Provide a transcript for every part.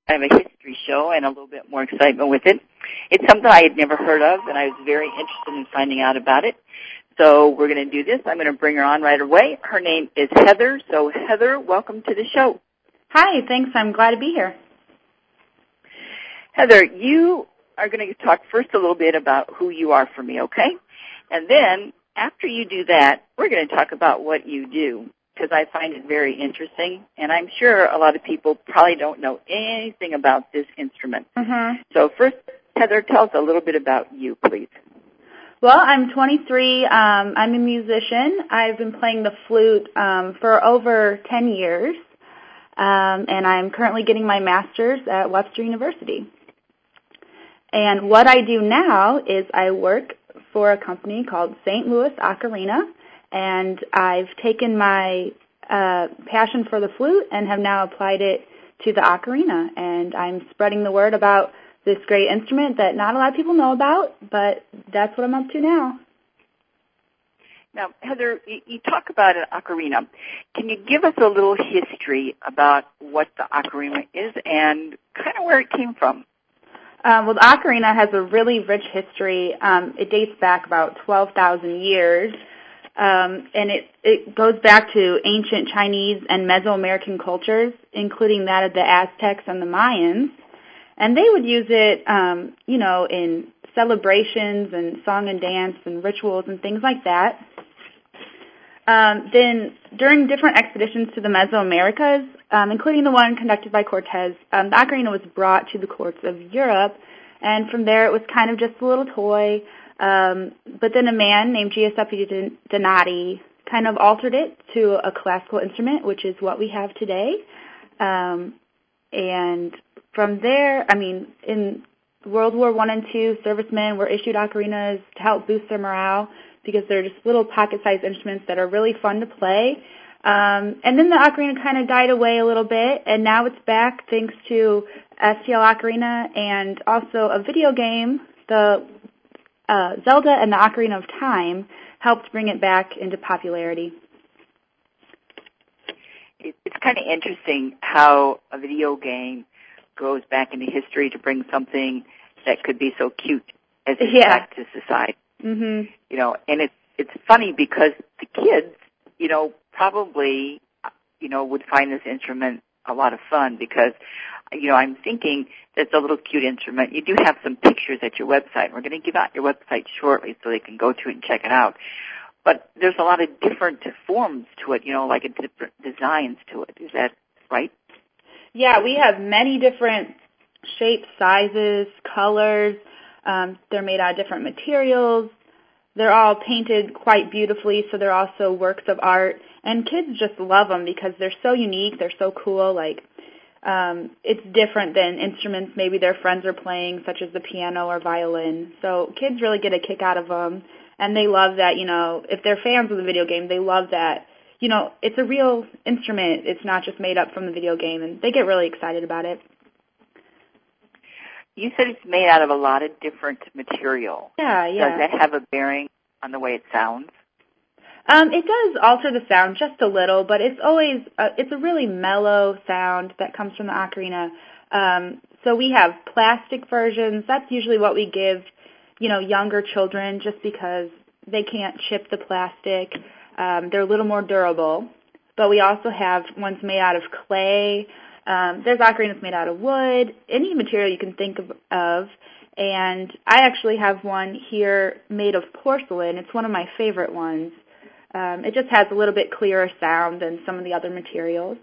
kind of a history show and a little bit more excitement with it. It's something I had never heard of, and I was very interested in finding out about it. So we're going to do this. I'm going to bring her on right away. Her name is Heather. So, Heather, welcome to the show. Hi, thanks. I'm glad to be here. Heather, you are going to talk first a little bit about who you are for me, okay? And then after you do that, we're going to talk about what you do, because I find it very interesting, and I'm sure a lot of people probably don't know anything about this instrument. Mm-hmm. So first, Heather, tell us a little bit about you, please. Well, I'm 23. I'm a musician. I've been playing the flute for over 10 years, and I'm currently getting my master's at Webster University. And what I do now is I work for a company called St. Louis Ocarina, and I've taken my passion for the flute and have now applied it to the ocarina, and I'm spreading the word about this great instrument that not a lot of people know about, but that's what I'm up to now. Now, Heather, you talk about an ocarina. Can you give us a little history about what the ocarina is and kind of where it came from? Well, the ocarina has a really rich history. It dates back about 12,000 years, and it goes back to ancient Chinese and Mesoamerican cultures, including that of the Aztecs and the Mayans. And they would use it, in celebrations and song and dance and rituals and things like that. Then during different expeditions to the Mesoamericas, including the one conducted by Cortez, the ocarina was brought to the courts of Europe, and from there it was kind of just a little toy. But then a man named Giuseppe Donati kind of altered it to a classical instrument, which is what we have today. And from there, in World War I and II, servicemen were issued ocarinas to help boost their morale because they're just little pocket-sized instruments that are really fun to play. And then the ocarina kind of died away a little bit, and now it's back thanks to STL Ocarina and also a video game, the Zelda and the Ocarina of Time, helped bring it back into popularity. It's kind of interesting how a video game goes back into history to bring something that could be so cute as it back to society. Mm-hmm. And it's funny because the kids, probably, would find this instrument a lot of fun because, I'm thinking that it's a little cute instrument. You do have some pictures at your website. We're going to give out your website shortly so they can go to it and check it out. But there's a lot of different forms to it, like different designs to it. Is that right? Yeah, we have many different shapes, sizes, colors. They're made out of different materials. They're all painted quite beautifully, so they're also works of art. And kids just love them because they're so unique. They're so cool. It's different than instruments maybe their friends are playing, such as the piano or violin. So kids really get a kick out of them. And they love that, if they're fans of the video game, they love that, it's a real instrument. It's not just made up from the video game, and they get really excited about it. You said it's made out of a lot of different material. Yeah. Does that have a bearing on the way it sounds? It does alter the sound just a little, but it's always, it's a really mellow sound that comes from the ocarina. So we have plastic versions. That's usually what we give younger children just because they can't chip the plastic. They're a little more durable. But we also have ones made out of clay. There's ocarinas made out of wood, any material you can think of. And I actually have one here made of porcelain. It's one of my favorite ones. It just has a little bit clearer sound than some of the other materials.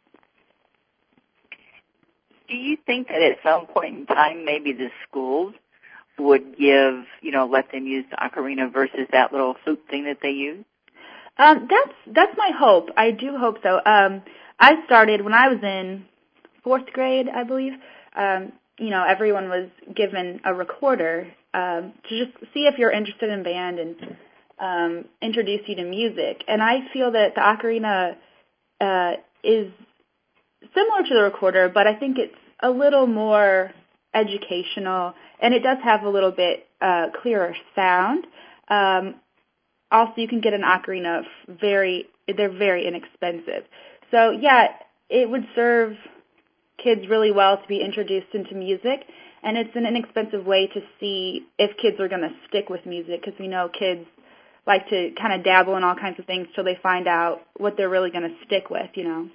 Do you think that at some point in time maybe the schools would give, let them use the ocarina versus that little flute thing that they use? That's my hope. I do hope so. I started when I was in 4th grade, I believe. Everyone was given a recorder to just see if you're interested in band and introduce you to music. And I feel that the ocarina is similar to the recorder, but I think it's a little more educational, and it does have a little bit clearer sound. Also, you can get an ocarina they're very inexpensive. So, yeah, it would serve kids really well to be introduced into music, and it's an inexpensive way to see if kids are going to stick with music, because we know kids like to kind of dabble in all kinds of things till they find out what they're really going to stick with, you know.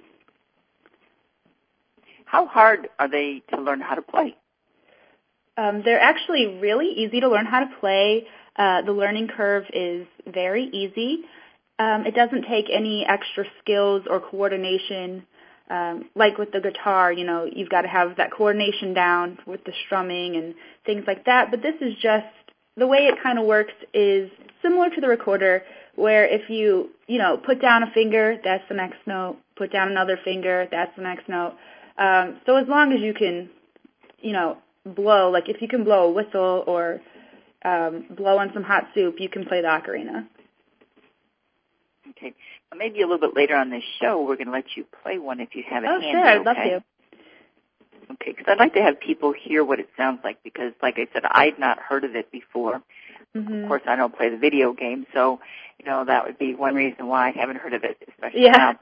How hard are they to learn how to play? They're actually really easy to learn how to play. The learning curve is very easy. It doesn't take any extra skills or coordination. Like with the guitar, you know, you've got to have that coordination down with the strumming and things like that. But this is just, the way it kind of works is similar to the recorder, where if you put down a finger, that's the next note. Put down another finger, that's the next note. So as long as you can, blow, like if you can blow a whistle or blow on some hot soup, you can play the ocarina. Okay. Well, maybe a little bit later on this show, we're going to let you play one if you have it handy. Oh, sure. I'd love to. Okay, because I'd like to have people hear what it sounds like, because, like I said, I'd not heard of it before. Mm-hmm. Of course, I don't play the video game, so, that would be one reason why I haven't heard of it, especially now.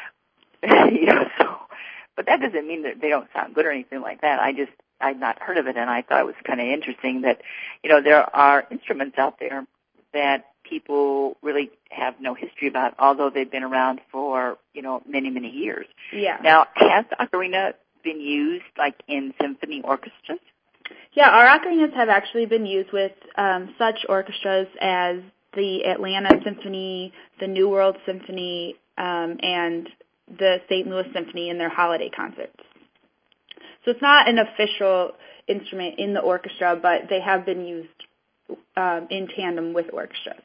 But that doesn't mean that they don't sound good or anything like that. I'd not heard of it, and I thought it was kind of interesting that, there are instruments out there that people really have no history about, although they've been around for, many, many years. Yeah. Now, has the ocarina been used, like, in symphony orchestras? Yeah, our ocarinas have actually been used with such orchestras as the Atlanta Symphony, the New World Symphony, and the St. Louis Symphony in their holiday concerts. So it's not an official instrument in the orchestra, but they have been used in tandem with orchestras.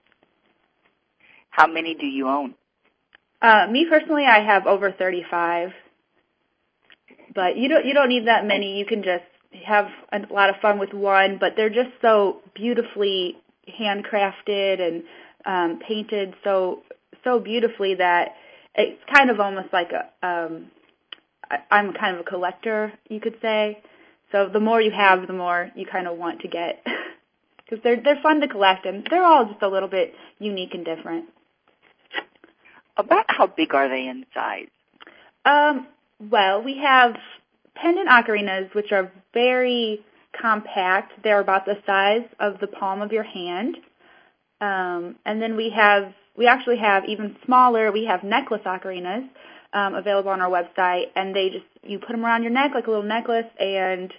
How many do you own? Me personally, I have over 35. But you don't need that many. You can just have a lot of fun with one. But they're just so beautifully handcrafted and painted so beautifully that it's kind of almost like I'm kind of a collector, you could say. So the more you have, the more you kind of want to get, because they're fun to collect, and they're all just a little bit unique and different. About how big are they in size? Well, we have pendant ocarinas, which are very compact. They're about the size of the palm of your hand. And then we actually have even smaller. We have necklace ocarinas available on our website, and you put them around your neck like a little necklace, and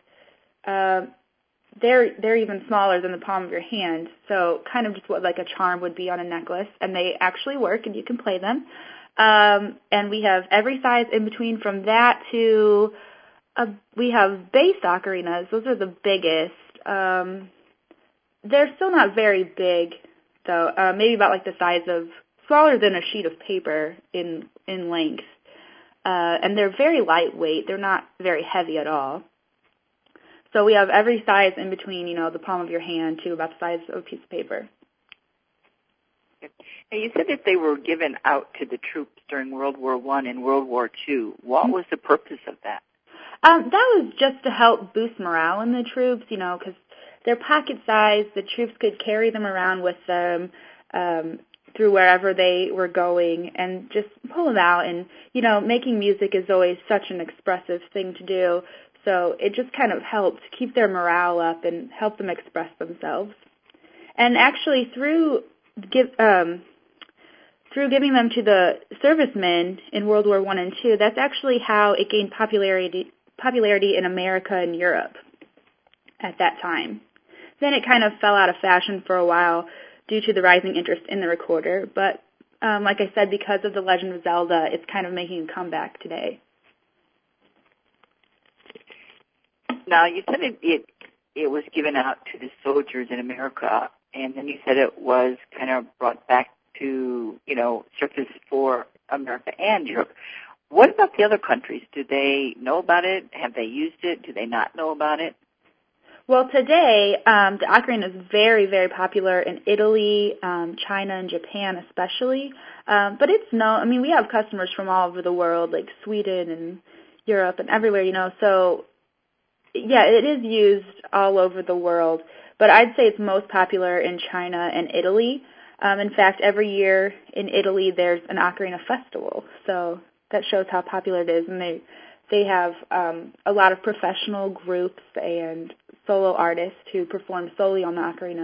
they're even smaller than the palm of your hand. So kind of just what like a charm would be on a necklace, and they actually work, and you can play them. And we have every size in between from that to we have bass ocarinas. Those are the biggest. They're still not very big, though. Maybe about like the size of, smaller than a sheet of paper in length. And they're very lightweight. They're not very heavy at all. So we have every size in between, the palm of your hand to about the size of a piece of paper. Now, you said that they were given out to the troops during World War I and World War II. What was the purpose of that? That was just to help boost morale in the troops, because they're pocket sized. The troops could carry them around with them through wherever they were going and just pull them out. And, making music is always such an expressive thing to do. So it just kind of helped keep their morale up and help them express themselves. And actually, through giving them to the servicemen in World War I and II, that's actually how it gained popularity in America and Europe at that time. Then it kind of fell out of fashion for a while due to the rising interest in the recorder. But like I said, because of The Legend of Zelda, it's kind of making a comeback today. Now, you said it was given out to the soldiers in America, and then you said it was kind of brought back to, surface for America and Europe. What about the other countries? Do they know about it? Have they used it? Do they not know about it? Well, today, the ocarina is very, very popular in Italy, China, and Japan especially. But we have customers from all over the world, like Sweden and Europe and everywhere, So, yeah, it is used all over the world. But I'd say it's most popular in China and Italy. In fact, every year in Italy, there's an ocarina festival. So that shows how popular it is. And they They have a lot of professional groups and solo artists who perform solely on the ocarina.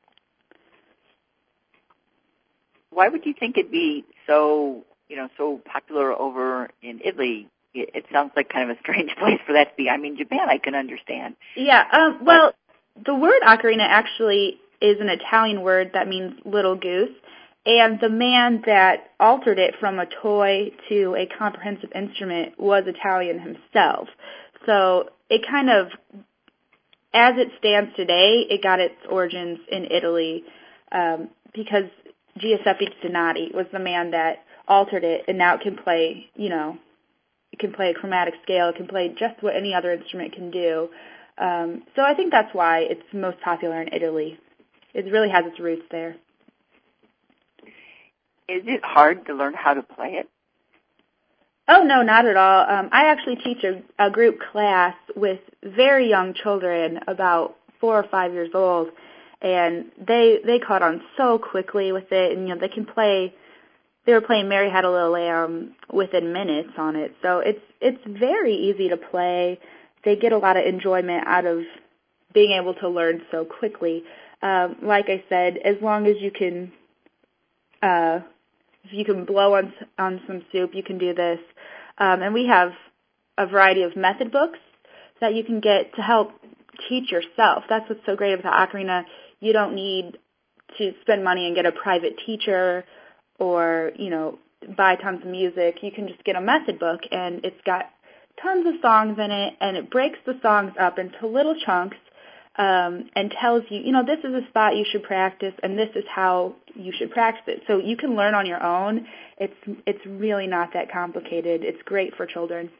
Why would you think it'd be so popular over in Italy? It sounds like kind of a strange place for that to be. I mean, Japan I can understand. Yeah, well, the word ocarina actually is an Italian word that means little goose, and the man that altered it from a toy to a comprehensive instrument was Italian himself. So it kind of, as it stands today, it got its origins in Italy because Giuseppe Donati was the man that altered it, and now it can play, it can play a chromatic scale, it can play just what any other instrument can do. So I think that's why it's most popular in Italy. It really has its roots there. Is it hard to learn how to play it? Oh, no, not at all. I actually teach a group class with very young children, about 4 or 5 years old, and they caught on so quickly with it, and they can play. They were playing Mary Had a Little Lamb within minutes on it, so it's very easy to play. They get a lot of enjoyment out of being able to learn so quickly. Like I said, as long as you can, if you can blow on some soup, you can do this. And we have a variety of method books that you can get to help teach yourself. That's what's so great about the ocarina. You don't need to spend money and get a private teacher or, buy tons of music. You can just get a method book, and it's got tons of songs in it, and it breaks the songs up into little chunks and tells you, this is a spot you should practice, and this is how you should practice it. So you can learn on your own. It's really not that complicated. It's great for children.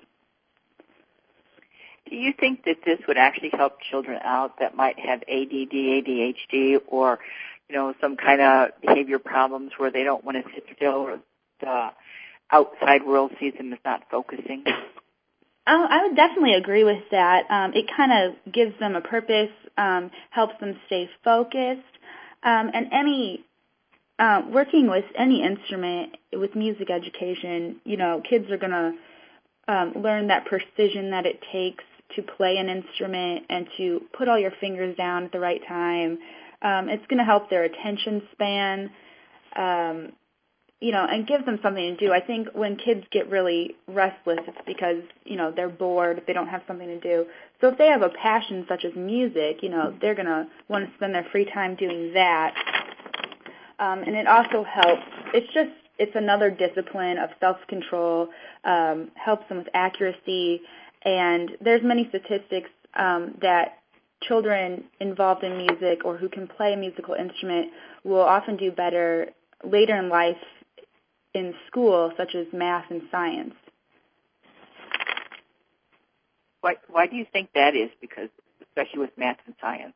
Do you think that this would actually help children out that might have ADD, ADHD, or, some kind of behavior problems where they don't want to sit still or the outside world sees them as not focusing? I would definitely agree with that. It kind of gives them a purpose, helps them stay focused, and working with any instrument with music education, kids are going to learn that precision that it takes to play an instrument and to put all your fingers down at the right time. It's going to help their attention span, and give them something to do. I think when kids get really restless, it's because, they're bored, they don't have something to do. So if they have a passion such as music, they're going to want to spend their free time doing that. And it also helps. It's another discipline of self-control, helps them with accuracy. And there's many statistics that children involved in music or who can play a musical instrument will often do better later in life in school, such as math and science. Why do you think that is? Because especially with math and science.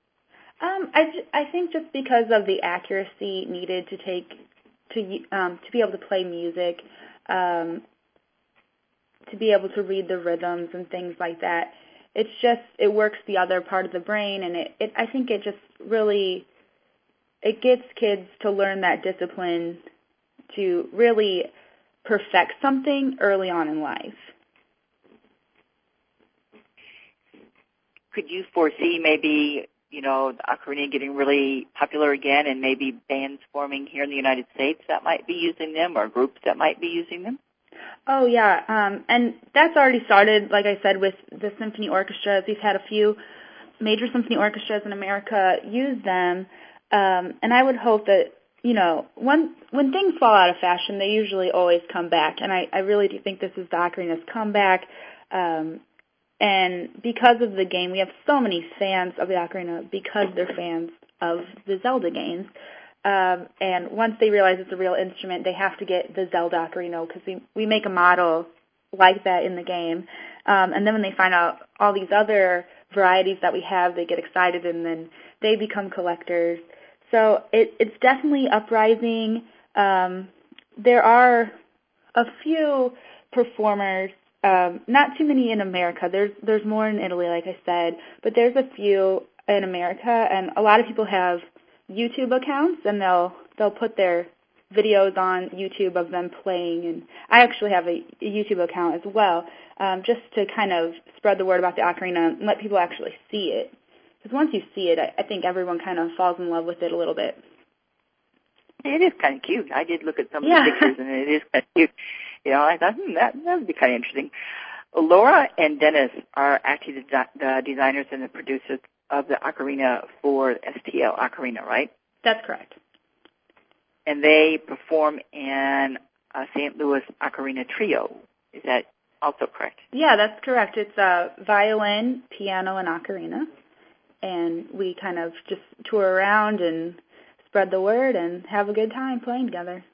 I think just because of the accuracy needed to be able to play music, to be able to read the rhythms and things like that. It works the other part of the brain, and I think it just really, it gets kids to learn that discipline to really perfect something early on in life. Could you foresee maybe, the ocarina getting really popular again and maybe bands forming here in the United States that might be using them or groups that might be using them? Oh, yeah, and that's already started, like I said, with the symphony orchestras. We've had a few major symphony orchestras in America use them, and I would hope that, when things fall out of fashion, they usually always come back, and I really do think this is the ocarina's comeback, and because of the game, we have so many fans of the ocarina because they're fans of the Zelda games. And once they realize it's a real instrument, they have to get the Zelda ocarina because we make a model like that in the game. And then when they find out all these other varieties that we have, they get excited and then they become collectors. So it's definitely uprising. There are a few performers, not too many in America. There's more in Italy, like I said, but there's a few in America, and a lot of people have YouTube accounts, and they'll put their videos on YouTube of them playing, and I actually have a YouTube account as well, just to kind of spread the word about the ocarina and let people actually see it. Because once you see it, I think everyone kind of falls in love with it a little bit. It is kind of cute. I did look at some of the pictures, and it is kind of cute. I thought, that would be kind of interesting. Laura and Dennis are actually the designers and the producers of the ocarina for STL Ocarina, right? That's correct. And they perform in a St. Louis Ocarina Trio. Is that also correct? Yeah, that's correct. It's violin, piano, and ocarina. And we kind of just tour around and spread the word and have a good time playing together.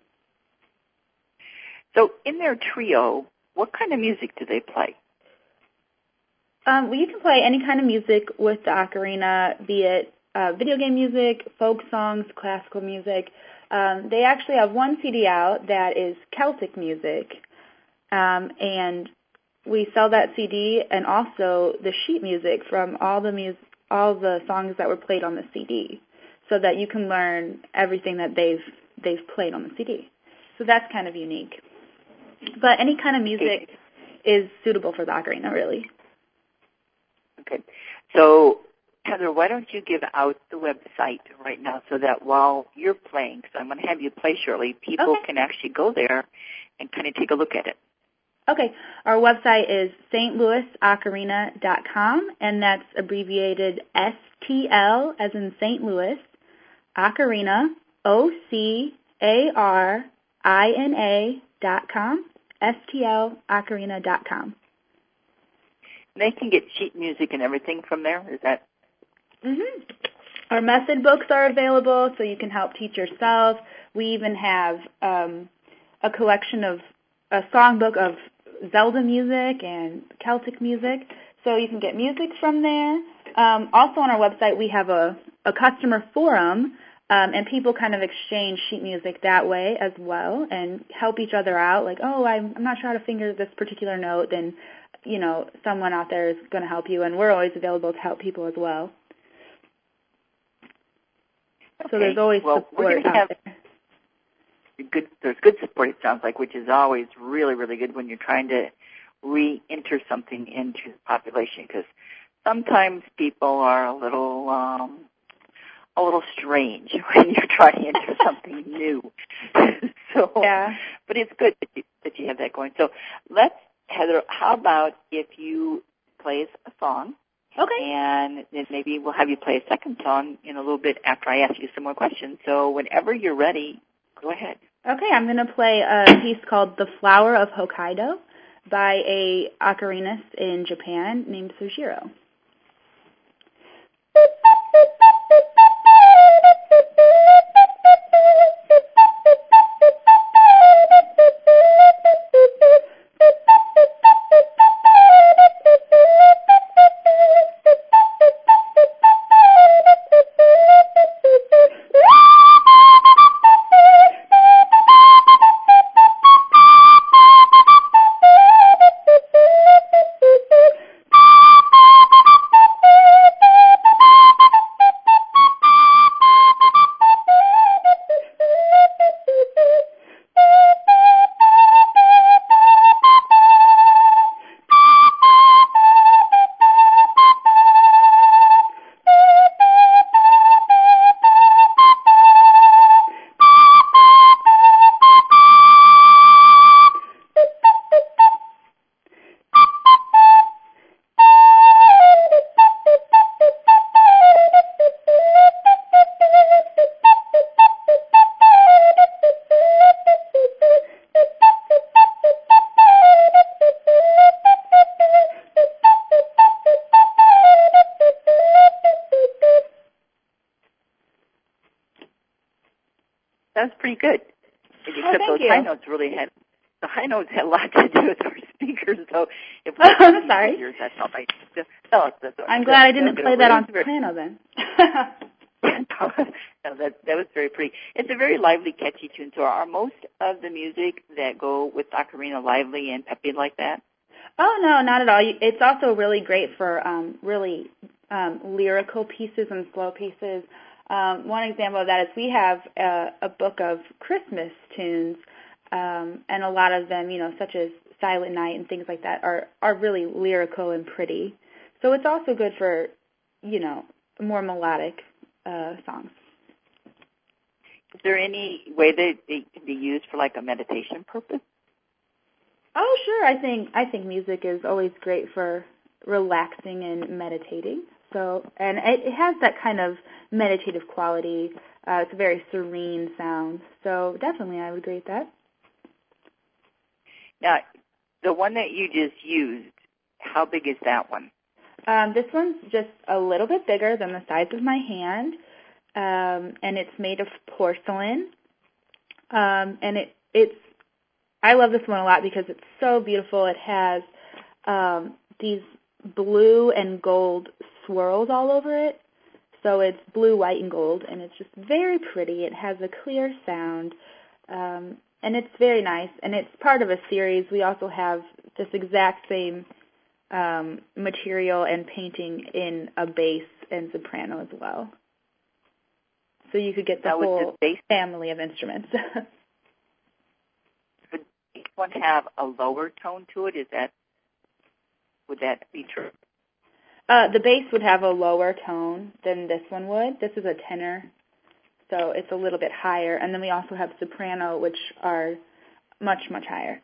So in their trio, what kind of music do they play? Well, you can play any kind of music with the ocarina, be it video game music, folk songs, classical music. They actually have one CD out that is Celtic music, and we sell that CD and also the sheet music from all the songs that were played on the CD, so that you can learn everything that they've played on the CD. So that's kind of unique. But any kind of music is suitable for the ocarina, really. Okay. So, Heather, why don't you give out the website right now so that while you're playing, because I'm going to have you play shortly, people can actually go there and kind of take a look at it. Okay. Our website is stlouisocarina.com, and that's abbreviated STL, as in St. Louis, Ocarina, OCARINA.com, stlocarina.com. They can get sheet music and everything from there? Is that? Mm-hmm. Our method books are available, so you can help teach yourself. We even have a collection of a songbook of Zelda music and Celtic music, so you can get music from there. Also on our website, we have a customer forum, and people kind of exchange sheet music that way as well and help each other out. Like, I'm not sure how to finger this particular note, then someone out there is going to help you, and we're always available to help people as well. Okay. So there's always support out there. There's good support, it sounds like, which is always really, really good when you're trying to re-enter something into the population, because sometimes people are a little strange when you're trying to enter something new. So, yeah. But it's good that you have that going. So Heather, how about if you play a song? Okay. And then maybe we'll have you play a second song in a little bit after I ask you some more questions. So whenever you're ready, go ahead. Okay, I'm going to play a piece called The Flower of Hokkaido by a ocarinist in Japan named Sojiro. That's pretty good. Except those high notes really had a lot to do with our speakers. So if we I'm sorry. Ears, that's all right. That's all I'm glad I didn't play that on piano then. No, that was very pretty. It's a very lively, catchy tune. So are most of the music that go with ocarina lively and peppy like that? Oh, no, not at all. It's also really great for really lyrical pieces and slow pieces. One example of that is we have a book of Christmas tunes, and a lot of them, such as Silent Night and things like that, are really lyrical and pretty. So it's also good for, more melodic songs. Is there any way that they can be used for like a meditation purpose? Oh, sure. I think music is always great for relaxing and meditating. So, and it has that kind of meditative quality. It's a very serene sound. So definitely I would agree with that. Now, the one that you just used, how big is that one? This one's just a little bit bigger than the size of my hand, and it's made of porcelain. And I love this one a lot because it's so beautiful. It has these blue and gold swirls all over it. So it's blue, white, and gold, and it's just very pretty. It has a clear sound, and it's very nice. And it's part of a series. We also have this exact same material and painting in a bass and soprano as well. So you could get the whole family of instruments. Would each one have a lower tone to it? Would that be true? The bass would have a lower tone than this one would. This is a tenor, so it's a little bit higher. And then we also have soprano, which are much, much higher.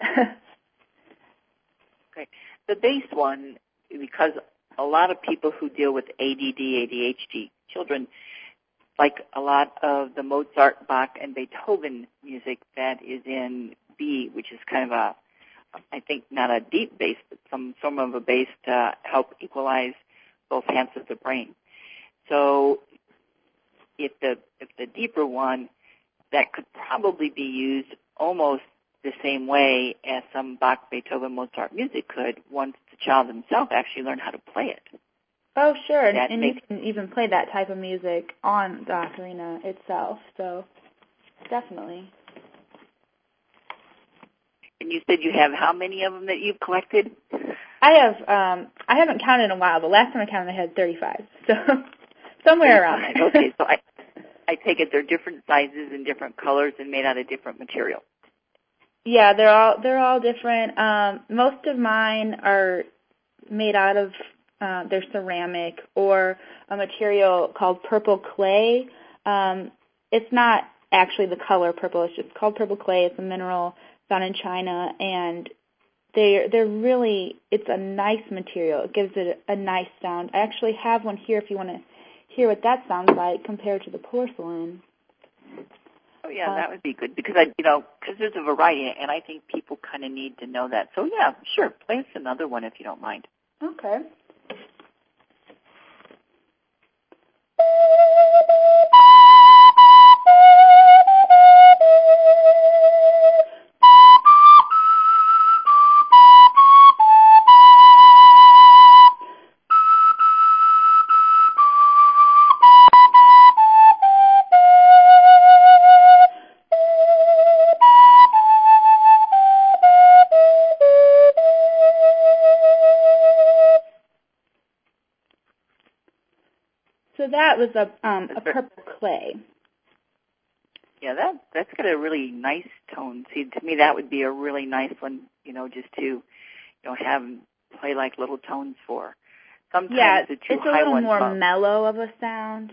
Okay. The bass one, because a lot of people who deal with ADD, ADHD children, like a lot of the Mozart, Bach, and Beethoven music that is in B, which is kind of I think not a deep bass, but some of a bass to help equalize both halves of the brain. So if the deeper one, that could probably be used almost the same way as some Bach, Beethoven, Mozart music could once the child himself actually learned how to play it. Oh, sure, and you can even play that type of music on the ocarina itself, so definitely. And you said you have how many of them that you've collected? I haven't counted in a while. The last time I counted, I had 35, so somewhere around there. Okay, so I take it they're different sizes and different colors and made out of different material. Yeah, they're all different. Most of mine are made out of they're ceramic or a material called purple clay. It's not actually the color purple. It's just called purple clay. It's a mineral found in China, and they're really, it's a nice material. It gives it a nice sound. I actually have one here if you want to hear what that sounds like compared to the porcelain. Oh, yeah, that would be good because, because there's a variety, and I think people kind of need to know that. So, yeah, sure, play us another one if you don't mind. Okay. So that was a purple clay. Yeah, that's got a really nice tone. See, to me, that would be a really nice one, just to, have them play like little tones for. Sometimes the two it's a little more mellow of a sound.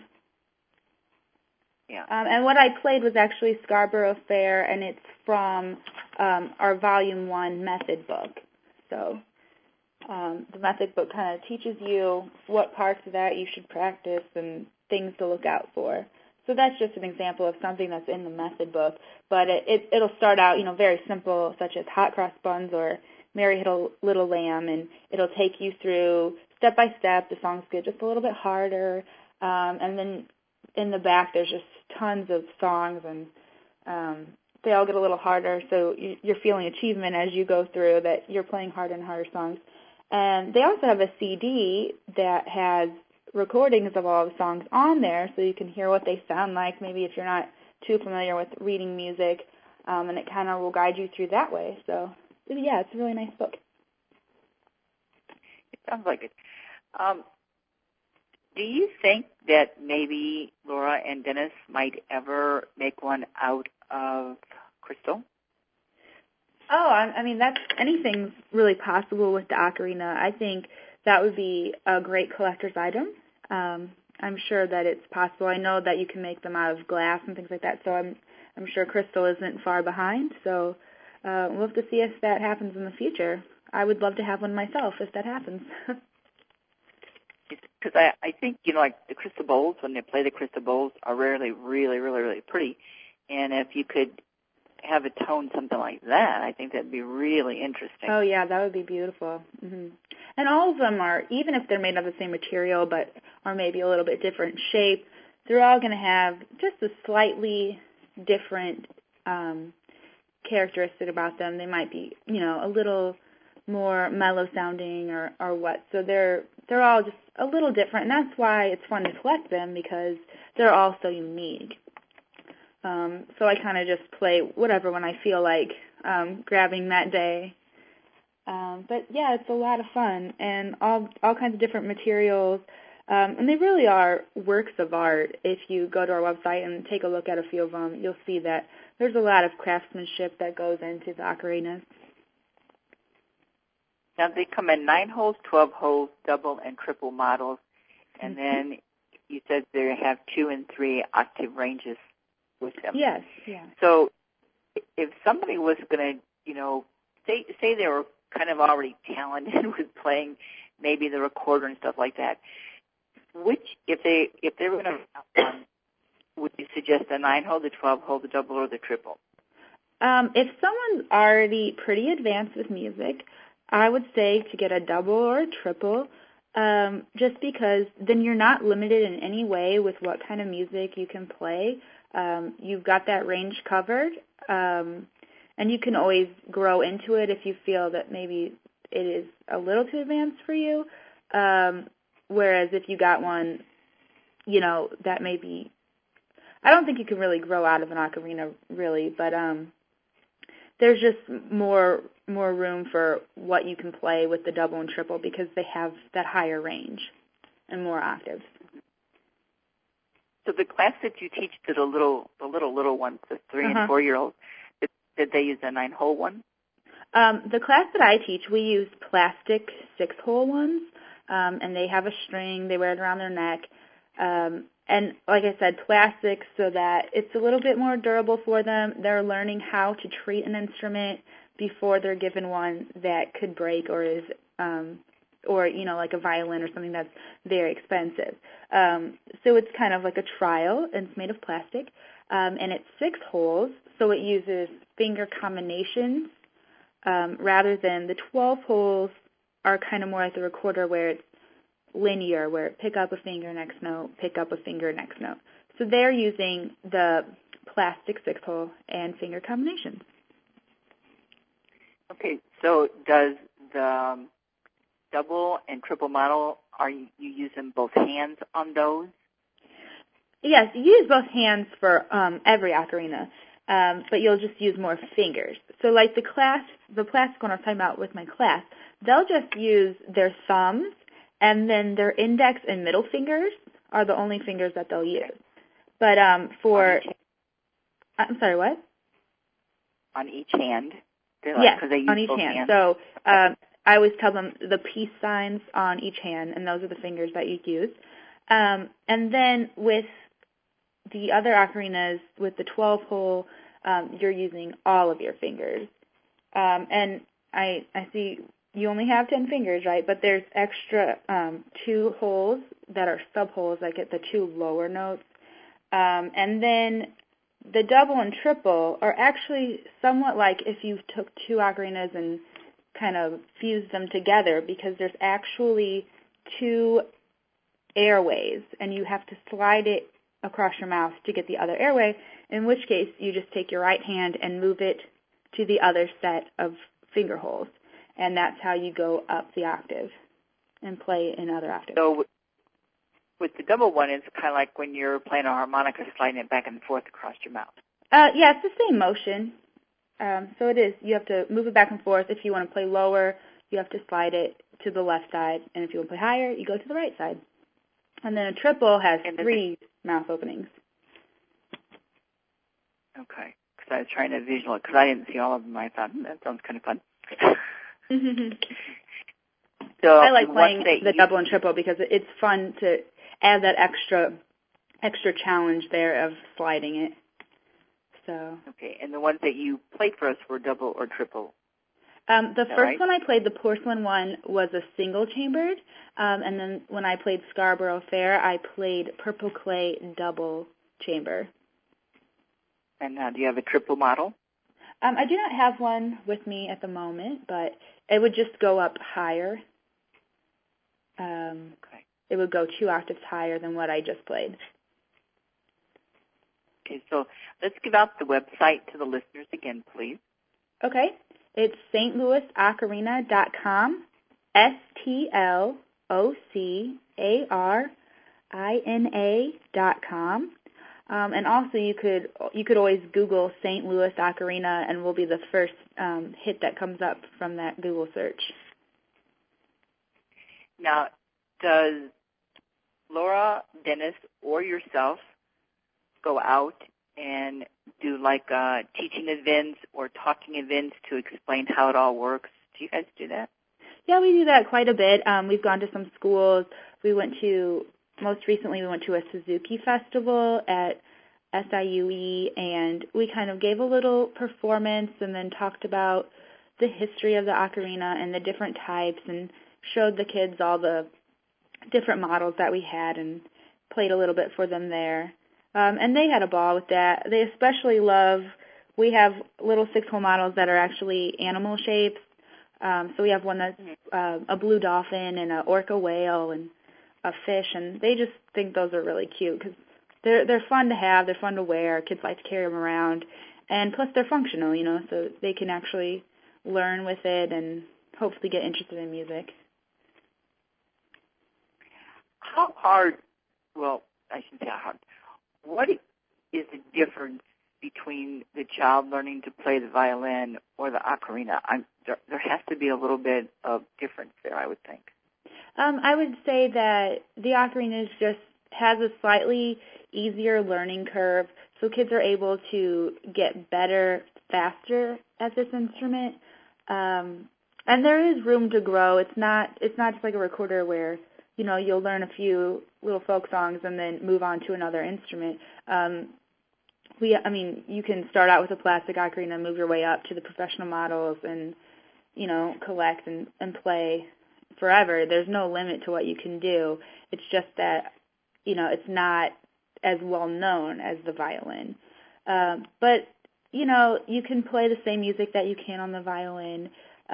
Yeah. And what I played was actually Scarborough Fair, and it's from our Volume 1 method book. So the method book kind of teaches you what parts of that you should practice and things to look out for. So that's just an example of something that's in the method book. But it'll start out, very simple, such as Hot Cross Buns or Mary Little Lamb, and it'll take you through step by step. The songs get just a little bit harder, and then in the back there's just tons of songs, and they all get a little harder. So you're feeling achievement as you go through that you're playing harder and harder songs. And they also have a CD that has recordings of all the songs on there, so you can hear what they sound like, maybe if you're not too familiar with reading music, and it kind of will guide you through that way. So, yeah, it's a really nice book. It sounds like it. Do you think that maybe Laura and Dennis might ever make one out of crystal? Oh, I mean, anything's really possible with the ocarina. I think that would be a great collector's item. I'm sure that it's possible. I know that you can make them out of glass and things like that, so I'm sure crystal isn't far behind. So we'll have to see if that happens in the future. I would love to have one myself if that happens. Because I think, like the crystal bowls, when they play the crystal bowls, are rarely really, really, really pretty. And if you could have it tone something like that, I think that'd be really interesting. Oh, yeah, that would be beautiful. Mm-hmm. And all of them are, even if they're made of the same material but are maybe a little bit different shape, they're all going to have just a slightly different characteristic about them. They might be, a little more mellow sounding or what. So they're all just a little different, and that's why it's fun to collect them, because they're all so unique. So I kind of just play whatever when I feel like grabbing that day. But yeah, it's a lot of fun, and all kinds of different materials. And they really are works of art. If you go to our website and take a look at a few of them, you'll see that there's a lot of craftsmanship that goes into the ocarinas. Now, they come in 9 holes, 12 holes, double and triple models, and then you said they have 2 and 3 octave ranges with them. Yes, yeah. So if somebody was going to, say they were kind of already talented with playing maybe the recorder and stuff like that, if they were going to have one, would you suggest the 9-hole, the 12-hole, the double, or the triple? If someone's already pretty advanced with music, I would say to get a double or a triple, just because then you're not limited in any way with what kind of music you can play. You've got that range covered, and you can always grow into it if you feel that maybe it is a little too advanced for you. Whereas if you got one, that may be, I don't think you can really grow out of an ocarina, really, but there's just more room for what you can play with the double and triple because they have that higher range and more octaves. So the class that you teach to the little ones, the 3 and 4-year-olds, did they use a 9-hole one? The class that I teach, we use plastic 6-hole ones, and they have a string. They wear it around their neck. And like I said, plastic so that it's a little bit more durable for them. They're learning how to treat an instrument before they're given one that could break or is, like a violin or something that's very expensive. So it's kind of like a trial, and it's made of plastic. And it's 6 holes, so it uses finger combinations rather than the 12 holes are kind of more like the recorder where it's linear, where pick up a finger, next note, pick up a finger, next note. So they're using the plastic 6-hole and finger combinations. Okay, so does the double and triple model, are you using both hands on those? Yes, you use both hands for every ocarina, but you'll just use more fingers. So like the plastic one I was talking about with my class, they'll just use their thumbs, and then their index and middle fingers are the only fingers that they'll use. But I'm sorry, what? On each hand? Yes, on each hand. So I always tell them the peace signs on each hand, and those are the fingers that you use. And then with the other ocarinas, with the 12-hole, you're using all of your fingers. And I see you only have 10 fingers, right? But there's extra 2 holes that are sub-holes that get the 2 lower notes. And then the double and triple are actually somewhat like if you took 2 ocarinas and kind of fused them together, because there's actually 2 airways, and you have to slide it across your mouth to get the other airway, in which case you just take your right hand and move it to the other set of finger holes. And that's how you go up the octave and play in other octaves. So with the double one, it's kind of like when you're playing a harmonica, sliding it back and forth across your mouth. Yeah, it's the same motion. So it is. You have to move it back and forth. If you want to play lower, you have to slide it to the left side. And if you want to play higher, you go to the right side. And then a triple has And 3 mouth openings. Okay. Because I was trying to visualize, because I didn't see all of them. I thought, that sounds kind of fun. So I like playing the double and triple because it's fun to add that extra challenge there of sliding it. So. Okay, and the ones that you played for us were double or triple? The first one I played, the porcelain one, was a single chambered, and then when I played Scarborough Fair, I played Purple Clay double chamber. And do you have a triple model? I do not have one with me at the moment, but it would just go up higher. Okay. It would go 2 octaves higher than what I just played. Okay, so let's give out the website to the listeners again, please. Okay. It's stlouisocarina.com, STLOCARINA.com. And also you could always Google St. Louis Ocarina, and will be the first hit that comes up from that Google search. Now, does Laura, Dennis, or yourself go out and do like teaching events or talking events to explain how it all works? Do you guys do that? Yeah, we do that quite a bit. We've gone to some schools. Most recently we went to a Suzuki festival at SIUE, and we kind of gave a little performance and then talked about the history of the ocarina and the different types, and showed the kids all the different models that we had and played a little bit for them there. And they had a ball with that. They especially we have little 6-hole models that are actually animal shapes. So we have one that's a blue dolphin and an orca whale and a fish, and they just think those are really cute because they're fun to have, they're fun to wear, kids like to carry them around, and plus they're functional, so they can actually learn with it and hopefully get interested in music. How hard, well, I shouldn't say how hard, what is the difference between the child learning to play the violin or the ocarina? There has to be a little bit of difference there, I would think. I would say that the ocarina has a slightly easier learning curve, so kids are able to get better faster at this instrument. And there is room to grow. It's not just like a recorder where you'll learn a few little folk songs and then move on to another instrument. You can start out with a plastic ocarina and move your way up to the professional models and, collect and play forever. There's no limit to what you can do. It's just that, it's not as well known as the violin. But, you can play the same music that you can on the violin.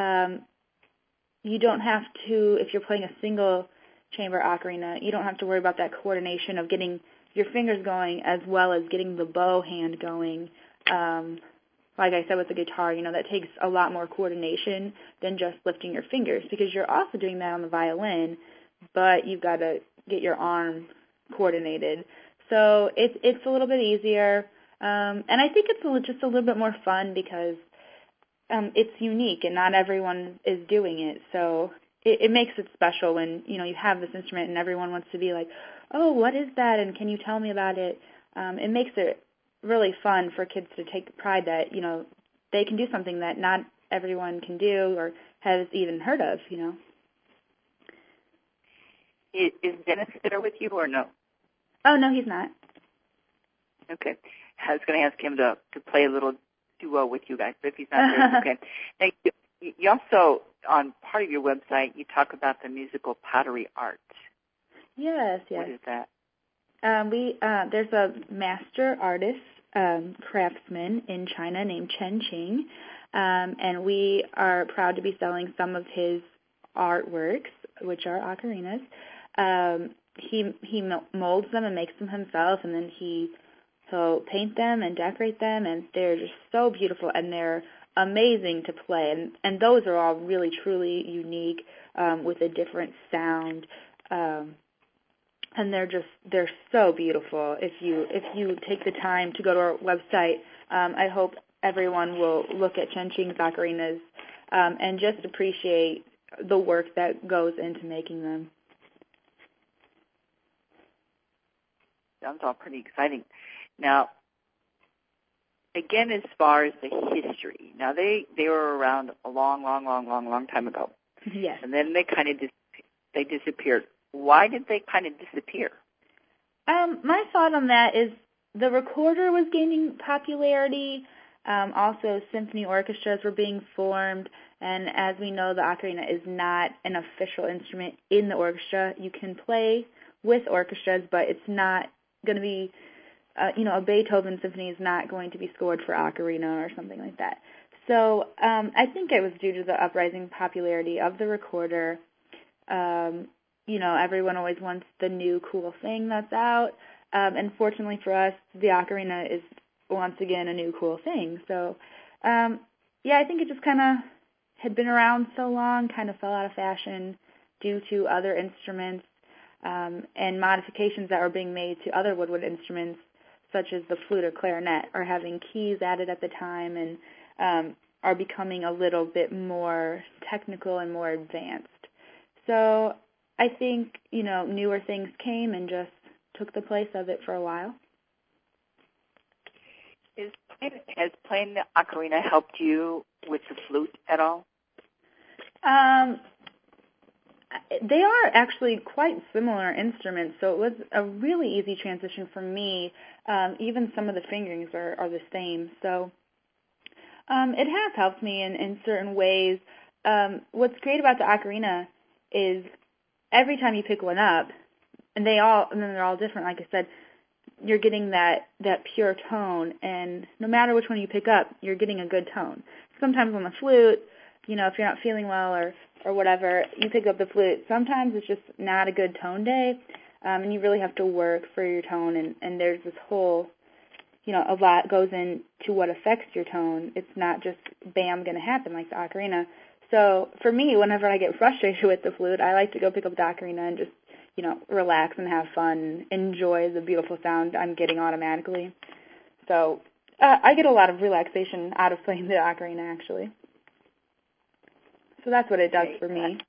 You don't have to, if you're playing a single chamber ocarina, you don't have to worry about that coordination of getting your fingers going as well as getting the bow hand going. Like I said with the guitar, that takes a lot more coordination than just lifting your fingers, because you're also doing that on the violin, but you've got to get your arm coordinated. So it's a little bit easier, and I think it's just a little bit more fun because it's unique and not everyone is doing it. So it makes it special when, you have this instrument and everyone wants to be like, oh, what is that, and can you tell me about it? It makes it really fun for kids to take pride that, they can do something that not everyone can do or has even heard of, Is Dennis there with you or no? Oh, no, he's not. Okay. I was going to ask him to play a little duo with you guys, but if he's not there, it's okay. Now, you also, on part of your website, you talk about the musical pottery art. Yes. What is that? There's a master artist, craftsman in China named Chen Qing, and we are proud to be selling some of his artworks, which are ocarinas. He molds them and makes them himself, and then he'll paint them and decorate them, and they're just so beautiful, and they're amazing to play. And those are all really, truly unique, with a different sound. And they're so beautiful. If you take the time to go to our website, I hope everyone will look at Chen Qing's ocarinas and just appreciate the work that goes into making them. sounds all pretty exciting. Now, again, as far as the history, now they were around a long time ago. Yes. And then they kind of they disappeared. Why did they kind of disappear? My thought on that is the recorder was gaining popularity. Also, symphony orchestras were being formed. And as we know, the ocarina is not an official instrument in the orchestra. You can play with orchestras, but it's not going to be, a Beethoven symphony is not going to be scored for ocarina or something like that. So I think it was due to the uprising popularity of the recorder. Everyone always wants the new cool thing that's out. And fortunately for us, the ocarina is once again a new cool thing. So, I think it just kind of had been around so long, kind of fell out of fashion due to other instruments and modifications that were being made to other woodwind instruments, such as the flute or clarinet, are having keys added at the time and are becoming a little bit more technical and more advanced. So I think, newer things came and just took the place of it for a while. Has playing the ocarina helped you with the flute at all? They are actually quite similar instruments, so it was a really easy transition for me. Even some of the fingerings are the same. So it has helped me in certain ways. What's great about the ocarina is every time you pick one up, and then they're all different, like I said, you're getting that pure tone, and no matter which one you pick up, you're getting a good tone. Sometimes on the flute, if you're not feeling well or whatever, you pick up the flute. Sometimes it's just not a good tone day, and you really have to work for your tone, and there's this whole, a lot goes into what affects your tone. It's not just, bam, going to happen like the ocarina. So for me, whenever I get frustrated with the flute, I like to go pick up the ocarina and just, relax and have fun, enjoy the beautiful sound I'm getting automatically. So I get a lot of relaxation out of playing the ocarina, actually. So that's what it does for me.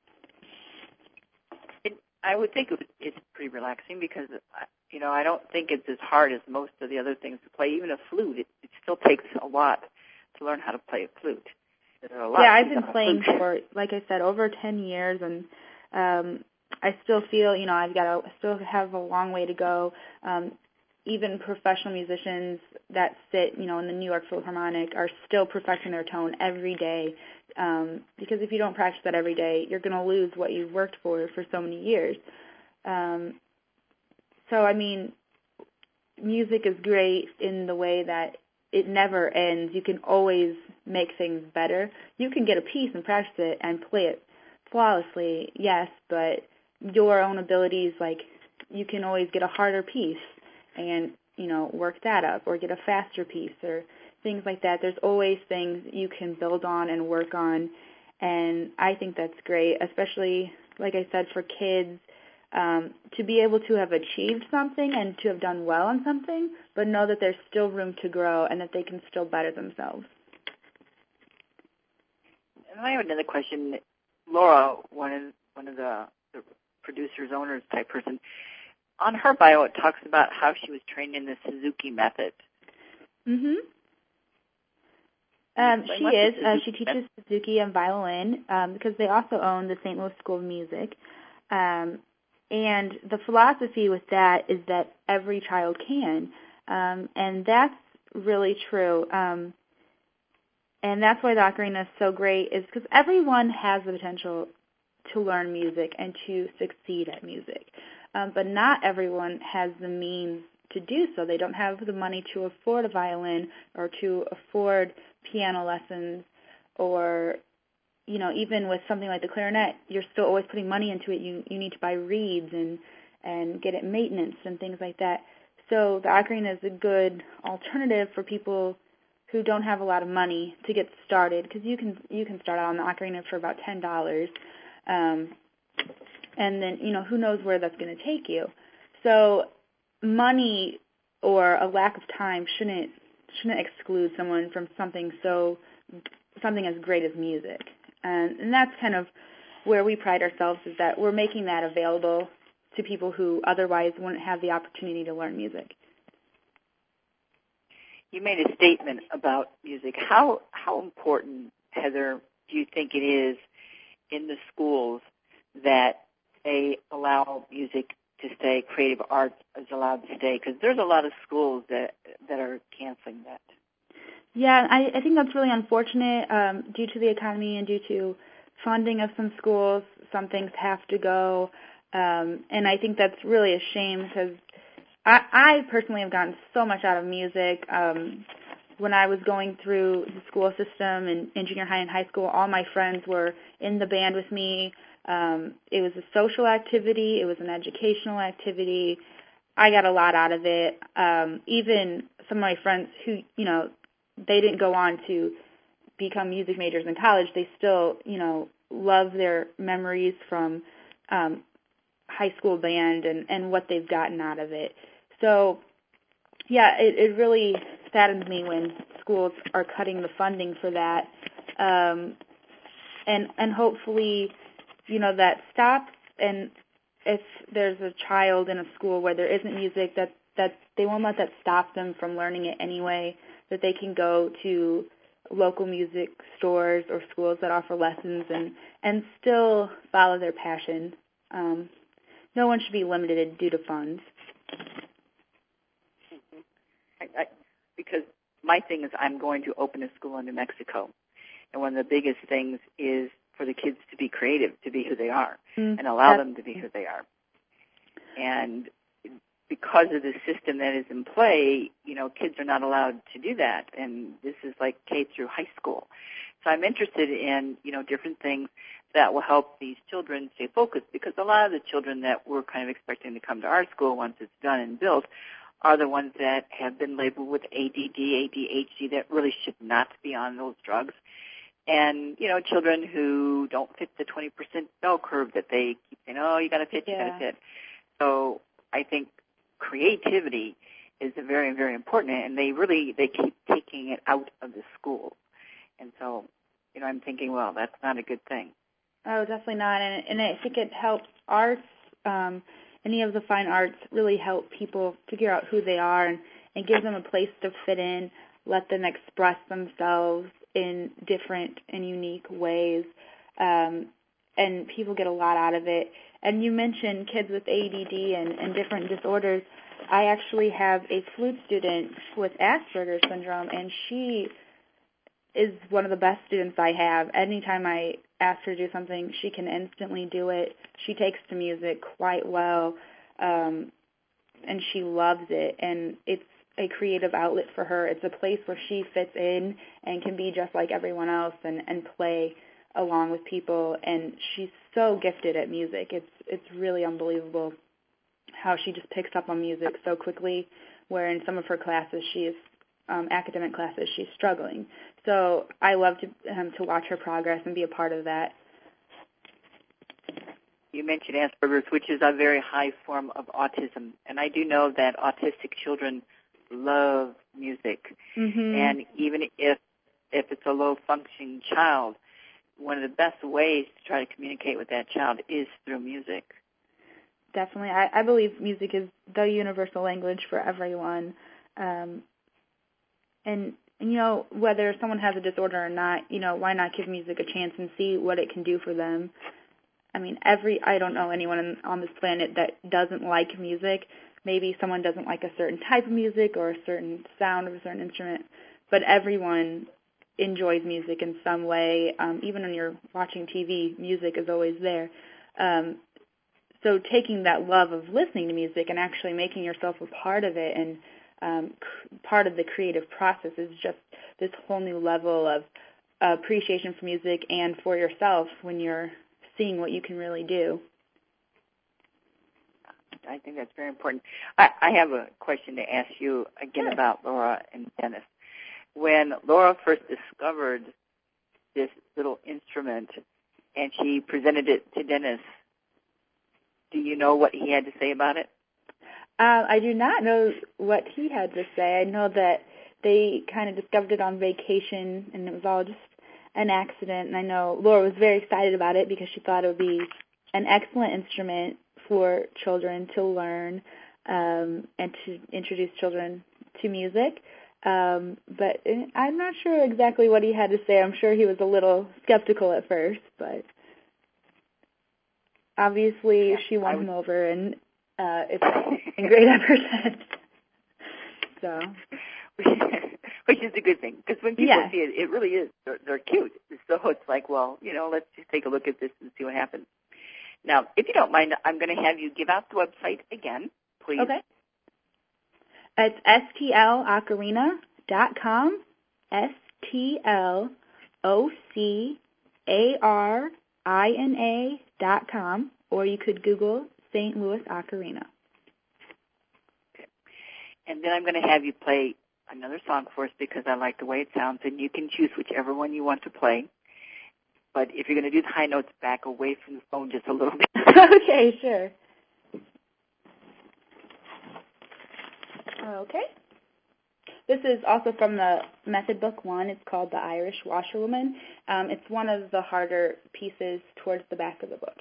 I would think it's pretty relaxing because, I don't think it's as hard as most of the other things to play. Even a flute, it still takes a lot to learn how to play a flute. I've been playing for, like I said, over 10 years, and I still feel, I still have a long way to go. Even professional musicians that sit, in the New York Philharmonic are still perfecting their tone every day. Because if you don't practice that every day, you're going to lose what you've worked for so many years. Music is great in the way that it never ends. You can always make things better. You can get a piece and practice it and play it flawlessly, yes, but your own abilities, like you can always get a harder piece and, work that up, or get a faster piece or things like that. There's always things you can build on and work on, and I think that's great, especially, like I said, for kids, to be able to have achieved something and to have done well on something, but know that there's still room to grow and that they can still better themselves. And I have another question. Laura, one of the producers, owners type person, on her bio it talks about how she was trained in the Suzuki method. Mm-hmm. She is. She teaches Suzuki and violin because they also own the St. Louis School of Music. And the philosophy with that is that every child can. And that's really true. And that's why the ocarina is so great, is because everyone has the potential to learn music and to succeed at music. But not everyone has the means to do so. They don't have the money to afford a violin or to afford piano lessons, or, even with something like the clarinet, you're still always putting money into it. You need to buy reeds and get it maintenance and things like that. So the ocarina is a good alternative for people who don't have a lot of money to get started, because you can start out on the ocarina for about $10. And then, who knows where that's going to take you. So money or a lack of time shouldn't exclude someone from something as great as music. And that's kind of where we pride ourselves, is that we're making that available to people who otherwise wouldn't have the opportunity to learn music. You made a statement about music. How important, Heather, do you think it is in the schools that they allow music to stay, creative arts is allowed to stay? Because there's a lot of schools that are canceling that. Yeah, I think that's really unfortunate due to the economy and due to funding of some schools. Some things have to go, and I think that's really a shame because I personally have gotten so much out of music. When I was going through the school system in junior high and high school, all my friends were in the band with me. It was a social activity. It was an educational activity. I got a lot out of it. Even some of my friends who, they didn't go on to become music majors in college, they still, love their memories from high school band and what they've gotten out of it. So, yeah, it really saddens me when schools are cutting the funding for that. And hopefully, that stops. And if there's a child in a school where there isn't music, that they won't let that stop them from learning it anyway, that they can go to local music stores or schools that offer lessons and still follow their passion. No one should be limited due to funds. Because my thing is I'm going to open a school in New Mexico, and one of the biggest things is for the kids to be creative, to be who they are, and allow them to be who they are. And because of the system that is in play, kids are not allowed to do that, and this is like K through high school. So I'm interested in, different things that will help these children stay focused, because a lot of the children that we're kind of expecting to come to our school once it's done and built are the ones that have been labeled with ADD, ADHD, that really should not be on those drugs. And, children who don't fit the 20% bell curve that they keep saying, oh, you got to fit, you got to fit. So I think creativity is very, very important, and they keep taking it out of the school. And so, I'm thinking, well, that's not a good thing. Oh, definitely not. And I think it helps arts, any of the fine arts really help people figure out who they are and give them a place to fit in, let them express themselves in different and unique ways. And people get a lot out of it. And you mentioned kids with ADD and different disorders. I actually have a flute student with Asperger's syndrome, and she is one of the best students I have. Anytime I ask her to do something, she can instantly do it. She takes to music quite well, and she loves it. And it's a creative outlet for her. It's a place where she fits in and can be just like everyone else and play along with people. And she's so gifted at music. It's really unbelievable how she just picks up on music so quickly, where in some of her classes academic classes, she's struggling. So I love to watch her progress and be a part of that. You mentioned Asperger's, which is a very high form of autism, and I do know that autistic children love music. Mm-hmm. And even if it's a low-functioning child, one of the best ways to try to communicate with that child is through music. Definitely. I believe music is the universal language for everyone. And whether someone has a disorder or not, why not give music a chance and see what it can do for them? I mean, I don't know anyone on this planet that doesn't like music. Maybe someone doesn't like a certain type of music or a certain sound of a certain instrument, but everyone enjoys music in some way. Even when you're watching TV, music is always there. So taking that love of listening to music and actually making yourself a part of it and part of the creative process is just this whole new level of appreciation for music and for yourself when you're seeing what you can really do. I think that's very important. I have a question to ask you again Sure. about Laura and Dennis. When Laura first discovered this little instrument and she presented it to Dennis, do you know what he had to say about it? I do not know what he had to say. I know that they kind of discovered it on vacation, and it was all just an accident. And I know Laura was very excited about it because she thought it would be an excellent instrument for children to learn and to introduce children to music. But I'm not sure exactly what he had to say. I'm sure he was a little skeptical at first, but obviously she won him over, and it's been great ever since. So, which is a good thing, because when people see it, it really is. They're cute. So it's like, well, let's just take a look at this and see what happens. Now, if you don't mind, I'm going to have you give out the website again, please. Okay. It's stlocarina.com, stlocarina.com, or you could Google St. Louis Ocarina. Okay. And then I'm going to have you play another song for us because I like the way it sounds, and you can choose whichever one you want to play. But if you're going to do the high notes, back away from the phone just a little bit. Okay, sure. Okay. This is also from the Method Book 1. It's called The Irish Washerwoman. It's one of the harder pieces towards the back of the book.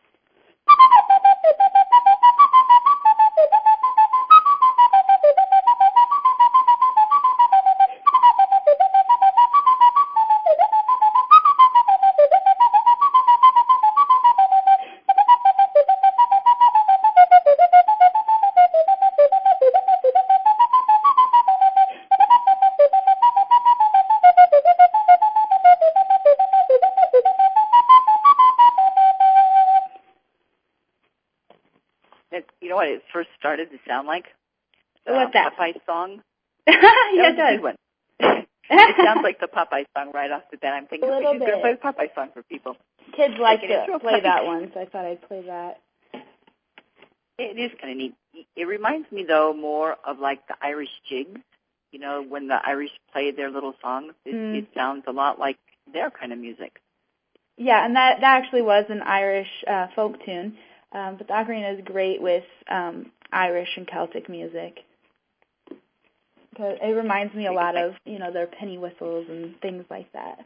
You know what it first started to sound like? What's that? Popeye song. Yeah, it does. A good one. It sounds like the Popeye song right off the bat. I'm thinking, she's going to play the Popeye song for people. Kids like to play that one, so I thought I'd play that. It is kind of neat. It reminds me, though, more of like the Irish jigs. When the Irish play their little songs, it sounds a lot like their kind of music. Yeah, and that actually was an Irish folk tune. But the ocarina is great with Irish and Celtic music. It reminds me a lot of, their penny whistles and things like that.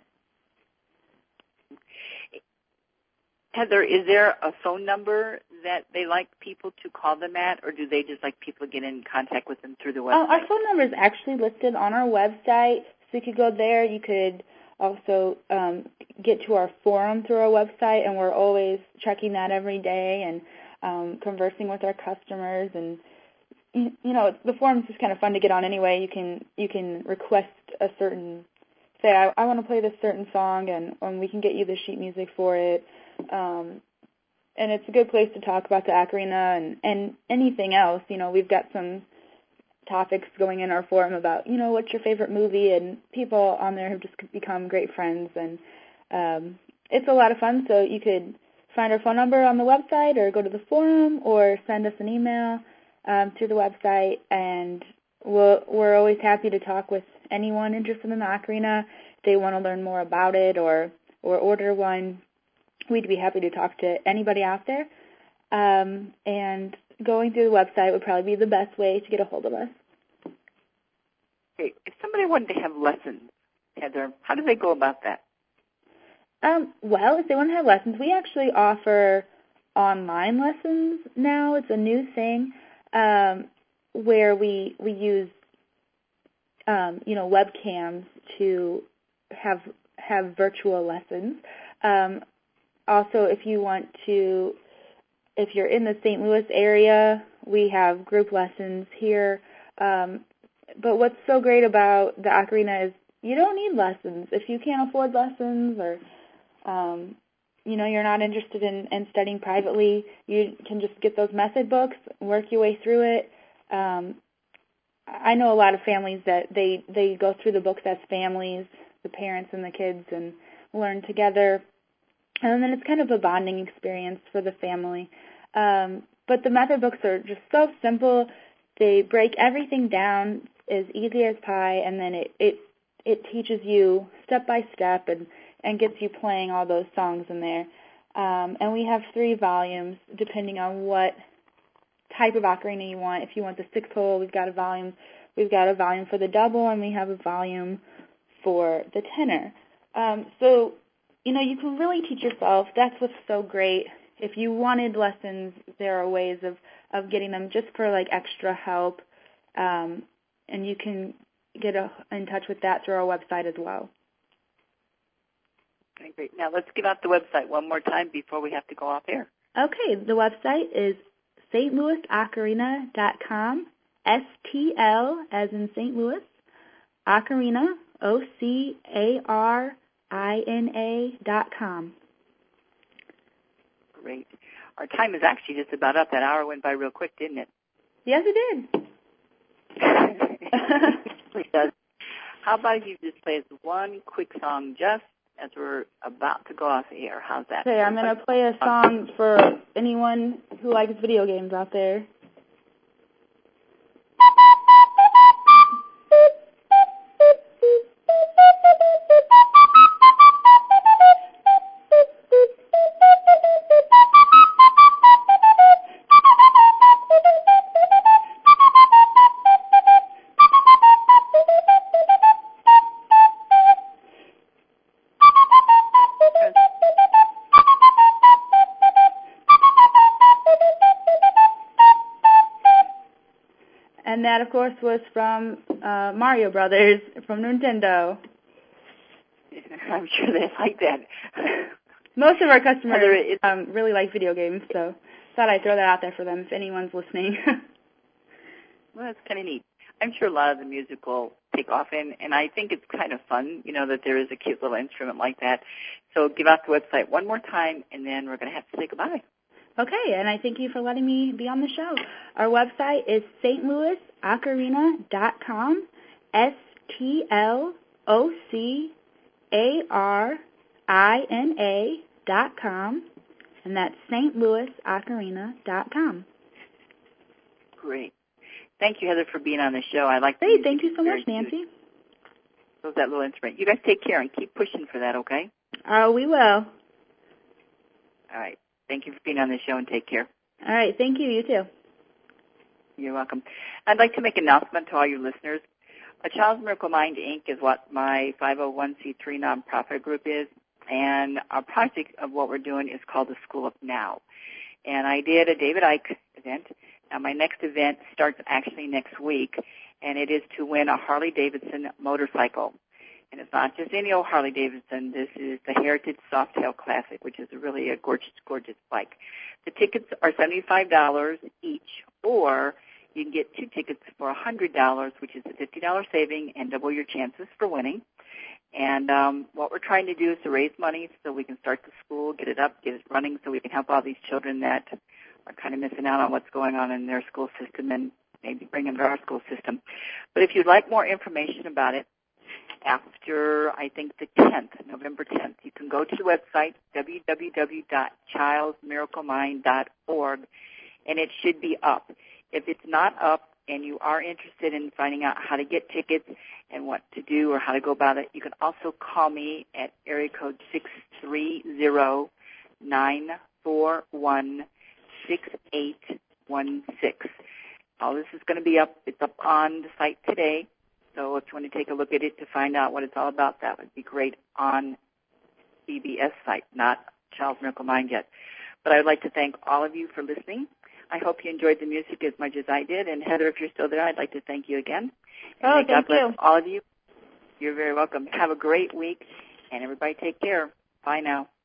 Heather, is there a phone number that they like people to call them at, or do they just like people to get in contact with them through the website? Our phone number is actually listed on our website, so you could go there. You could also get to our forum through our website, and we're always checking that every day and conversing with our customers. And the forum's just kind of fun to get on anyway. You can request a certain, say I want to play this certain song, and we can get you the sheet music for it. And it's a good place to talk about the ocarina and anything else. We've got some topics going in our forum about, what's your favorite movie, and people on there have just become great friends, and it's a lot of fun. So you could find our phone number on the website, or go to the forum, or send us an email through the website, and we're always happy to talk with anyone interested in the ocarina. If they want to learn more about it or order one, we'd be happy to talk to anybody out there. And going through the website would probably be the best way to get a hold of us. Okay. If somebody wanted to have lessons, Heather, how do they go about that? Well, if they want to have lessons, we actually offer online lessons now. It's a new thing where we use webcams to have virtual lessons. Also, if you're in the St. Louis area, we have group lessons here. But what's so great about the ocarina is you don't need lessons. If you can't afford lessons, or you're not interested in studying privately, you can just get those method books, work your way through it. I know a lot of families that they go through the books as families, the parents and the kids, and learn together. And then it's kind of a bonding experience for the family. But the method books are just so simple. They break everything down as easy as pie, and then it teaches you step by step and gets you playing all those songs in there. And we have 3 volumes depending on what type of ocarina you want. If you want the 6-hole, we've got a volume. We've got a volume for the double, and we have a volume for the tenor. So you can really teach yourself. That's what's so great if you wanted lessons, there are ways of getting them just for like extra help, and you can get in touch with that through our website as well. Okay, great. Now let's give out the website one more time before we have to go off air. Okay, the website is stlouisocarina.com, STL as in St. Louis, Ocarina, OCARINA.com. Great. Our time is actually just about up. That hour went by real quick, didn't it? Yes, it did. It does. How about if you just play us one quick song just as we're about to go off air? How's that? Okay, I'm going to play a song for anyone who likes video games out there. And that, of course, was from Mario Brothers from Nintendo. I'm sure they like that. Most of our customers really like video games, so thought I'd throw that out there for them if anyone's listening. Well, that's kind of neat. I'm sure a lot of the music will take off, and I think it's kind of fun, that there is a cute little instrument like that. So give out the website one more time, and then we're going to have to say goodbye. Okay, and I thank you for letting me be on the show. Our website is stlouisocarina.com, stlouisocarina.com, and that's stlouisocarina.com. Great. Thank you, Heather, for being on the show. I like. Great, thank you so much, Nancy. So that little instrument. You guys take care and keep pushing for that, okay? Oh, we will. All right. Thank you for being on the show, and take care. All right. Thank you. You too. You're welcome. I'd like to make an announcement to all your listeners. A Child's Miracle Mind, Inc. is what my 501c3 nonprofit group is, and our project of what we're doing is called the School of Now. And I did a David Icke event. Now, my next event starts actually next week, and it is to win a Harley-Davidson motorcycle. And it's not just any old Harley-Davidson. This is the Heritage Softail Classic, which is really a gorgeous, gorgeous bike. The tickets are $75 each, or you can get 2 tickets for $100, which is a $50 saving and double your chances for winning. And what we're trying to do is to raise money so we can start the school, get it up, get it running, so we can help all these children that are kind of missing out on what's going on in their school system and maybe bring them to our school system. But if you'd like more information about it, after, I think, the 10th, November 10th, you can go to the website, www.childsmiraclemind.org, and it should be up. If it's not up and you are interested in finding out how to get tickets and what to do or how to go about it, you can also call me at area code 630-941-6816. All this is going to be up. It's up on the site today. So if you want to take a look at it to find out what it's all about, that would be great on CBS site, not Child's Miracle Mind yet. But I would like to thank all of you for listening. I hope you enjoyed the music as much as I did. And, Heather, if you're still there, I'd like to thank you again. And thank you. God bless all of you. You're very welcome. Have a great week, and everybody take care. Bye now.